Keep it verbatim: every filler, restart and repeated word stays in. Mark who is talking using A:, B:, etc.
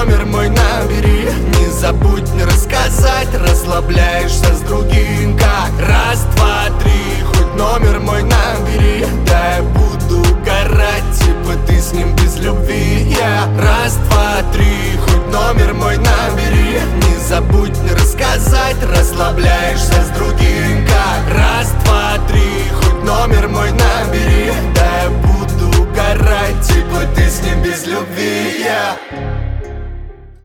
A: номер мой набери. Не забудь мне рассказать, расслабляешься с другим как. Раз, два, три, хоть номер мой набери. Да я буду угорать, типа ты с ним без любви. Я раз, два, три, хоть номер мой набери. Не забудь мне рассказать, расслабляешься с другим.